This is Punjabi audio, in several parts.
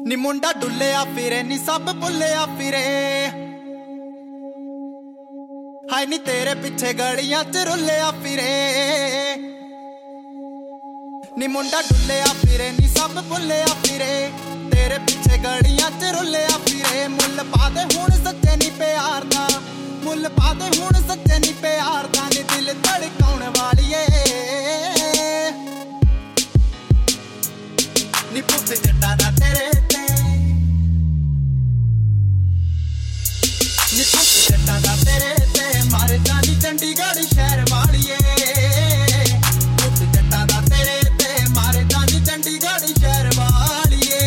ਨੀ ਮੁੰਡਾ ਡੁੱਲਿਆ ਫਿਰੇ ਨੀ ਸਭ ਭੁੱਲਿਆ ਫਿਰੇ ਹਾਏ ਨੀ ਤੇਰੇ ਪਿੱਛੇ ਗਲੀਆਂ ਚ ਰੁੱਲਿਆ ਫਿਰੇ ਨੀ ਮੁੰਡਾ ਡੁੱਲਿਆ ਫਿਰੇ ਨੀ ਸਭ ਭੁੱਲਿਆ ਫਿਰੇ ਤੇਰੇ ਪਿੱਛੇ ਗਲੀਆਂ ਚ ਰੁੱਲਿਆ ਫਿਰੇ ਮੁੱਲ ਪਾ ਦੇ ਹੁਣ ਸੱਚੇ ਨੀ ਪਿਆਰ ਦਾ ਮੁੱਲ ਪਾ ਦੇ ਹੁਣ ਸੱਚੇ ਨੀ ਪਿਆਰ ਦਾ ਨੀ ਦਿਲ ਧੜਕਾਉਣ ਵਾਲੀਏ ਨੀ ਪੁੱਤ ਜੱਟਾਂ ਦਾ ਤੇਰੇ ਨੀ ਪੁੱਤ ਜੱਟਾਂ ਦਾ ਤੇਰੇ ਤੇ ਮਾਰੇ ਜਾਨੀ ਚੰਡੀਗੜ੍ਹ ਸ਼ਹਿਰ ਵਾਲੀਏ ਪੁੱਤ ਜੱਟਾਂ ਦਾ ਤੇਰੇ ਤੇ ਮਾਰੇ ਜਾਨੀ ਚੰਡੀਗੜ੍ਹ ਸ਼ਹਿਰ ਵਾਲੀਏ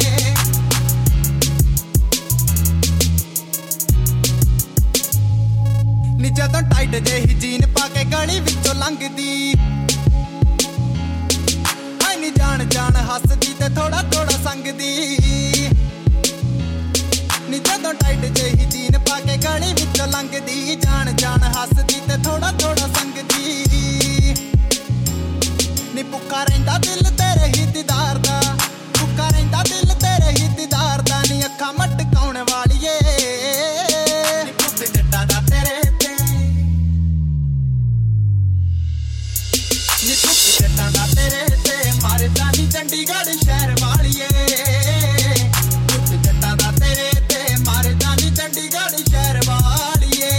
ਨੀ ਜਦੋਂ ਟਾਈਟ ਜਿਹੀ ਜੀਨ ਪਾ ਕੇ ਗਲੀ ਵਿੱਚੋਂ ਲੰਘਦੀ ਆਈ ਨੀ ਜਾਣ ਜਾਣ ਹੱਸਦੀ ਤੇ ਥੋੜਾ ਥੋੜਾ ਸੰਗਦੀ ਨੀ ਜਦੋਂ ਟਾਈਟ ਜਿਹੀ ਜੀਨ ਪਾ ਕੇ ਗਲੀ ਵਿੱਚੋਂ ਲੰਘਦੀ ਜਾਣ ਜਾਣ ਹੱਸਦੀ ਤੇ ਥੋੜਾ ਥੋੜਾ ਸੰਗਦੀ ਨੀ ਭੁੱਖਾ ਰਹਿੰਦਾ ਦਿਲ ਤੇਰੇ ਹੀ ਦੀਦਾਰ ਦਾ ਭੁੱਖਾ ਰਹਿੰਦਾ ਦਿਲ ਤੇਰੇ ਹੀ ਦੀਦਾਰ ਦਾ ਨੀ ਅੱਖਾਂ ਮਟਕਾਉਣ ਵਾਲੀਏ ਨੀ ਪੁੱਤ ਜੱਟਾਂ ਦਾ ਤੇਰੇ ਤੇ ਨੀ ਪੁੱਤ ਜੱਟਾਂ ਦਾ ਤੇਰੇ ਤੇ ਮਾਰੇ ਜਾਨੀ ਚੰਡੀਗੜ੍ਹ ਸ਼ਹਿਰ ਵਾਲੀਏ ਪੁੱਤ ਜੱਟਾਂ ਦਾ ਤੇਰੇ ਤੇ ਮਾਰੇ ਜਾਨੀ ਚੰਡੀਗੜ੍ਹ ਸ਼ਹਿਰ ਵਾਲੀਏ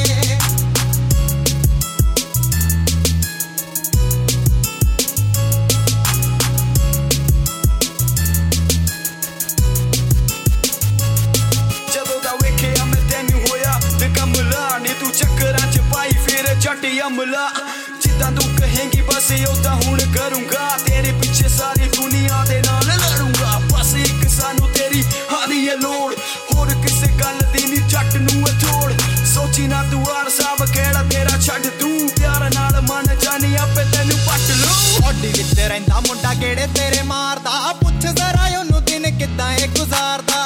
ਜਦੋਂ ਦਾ ਵੇਖਿਆ ਮੈਂ ਤੈਨੂੰ ਹੋਇਆ ਤੇ ਕਮਲਾ ਨੀ ਤੂੰ ਚੱਕਰਾਂ ਚ ਪਾਈ ਫਿਰ ਜੱਟੀ ਅਮਲਾ ਜਿੱਦਾਂ ਤੂੰ ਕਹੇਂਗੀ ਬਸ ਉਦਾਂ ਹੁਣ ਕਰੂੰਗਾ ਤੇਰੇ ਪਿੱਛੇ ਸਾਰੀ ਦੁਨੀਆ ਦੇ ਨਾਲ ਲੜੂੰਗਾ ਬਸ ਇੱਕ ਸਾਨੂੰ ਤੇਰੀ ਹਾਦੀ ਏ ਲੋੜ ਹੋਰ ਕਿਸੇ ਗੱਲ ਦੀ ਨੀ ਜੱਟ ਨੂੰ ਅਥੋੜ ਸੋਚੀ ਨਾ ਤੂੰ ਆਰ ਸਾਬ ਕਿਹੜਾ ਤੇਰਾ ਛੱਡ ਤੂੰ ਪਿਆਰ ਨਾਲ ਮਨ ਜਾਨੀ ਆਪੇ ਤੈਨੂੰ ਪੱਟ ਲੂ ਓਡੀ ਵਿੱਚ ਰਹਿੰਦਾ ਮੁੰਡਾ ਕਿਹੜੇ ਤੇਰੇ ਮਾਰਦਾ ਪੁੱਛ ਜ਼ਰਾ ਉਹਨੂੰ ਦਿਨ ਕਿੱਦਾਂ ਏ ਗੁਜ਼ਾਰਦਾ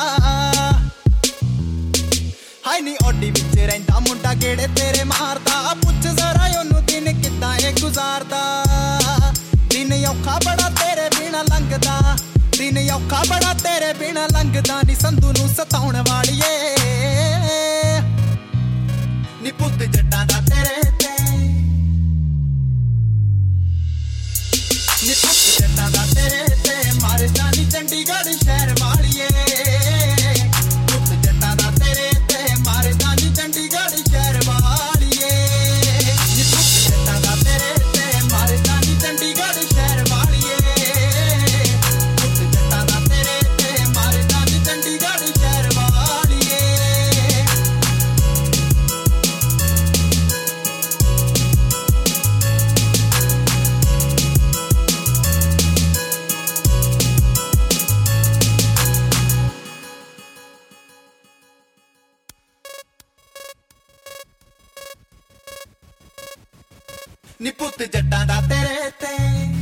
ਹਾਏ ਨੀ ਓਡੀ ਵਿੱਚ ਰਹਿੰਦਾ ਮੁੰਡਾ ਕਿਹੜੇ ਤੇਰੇ ਮਾਰਦਾ ਪੁੱਛ ਜ਼ਰਾ ਉਹਨੂੰ ਦਿਨ ਕਿੱਦਾਂ ਏ ਗੁਜ਼ਾਰਦਾ ਦਿਨ ਔਖਾ ਬੜਾ ਤੇਰੇ ਬਿਨਾ ਲੰਘਦਾ ਦਿਨ ਔਖਾ ਬੜਾ ਤੇਰੇ ਬਿਨਾ ਲੰਘਦਾ ਨੀ ਸੰਧੂ ਨੂੰ ਸਤਾਉਣ ਵਾਲੀਏ ਨੀ ਪੁੱਤ ਜੱਟਾਂ ਦਾ ਤੇਰੇ ਤੇ ਨੀ ਪੁੱਤ ਜੱਟਾਂ ਦਾ ਤੇਰੇ ਤੇ ਮਾਰੇ ਜਾਨੀ ਚੰਡੀਗੜ੍ਹ ਸ਼ਹਿਰ ਵਾਲੀਏ ਪੁੱਤ ਜੱਟਾਂ ਦਾ ਤੇਰੇ ਤੇ ਮਾਰੇ ਜਾਨੀ ਚੰਡੀਗੜ੍ਹ ਸ਼ਹਿਰ ਵਾਲੀਏ ਨੀ ਪੁੱਤ ਜੱਟਾਂ ਦਾ ਤੇਰੇ ਤੇ ਮਾਰੇ ਜਾਨੀ ਚੰਡੀਗੜ੍ਹ ਸ਼ਹਿਰ ਵਾਲੀਏ ਪੁੱਤ ਜੱਟਾਂ ਦਾ ਤੇਰੇ ਤੇ ਮਾਰੇ ਜਾਨੀ ਚੰਡੀਗੜ੍ਹ ਸ਼ਹਿਰ ਵਾਲੀਏ ਨੀ ਪੁੱਤ ਜੱਟਾਂ ਦਾ ਤੇਰੇ ਤੇ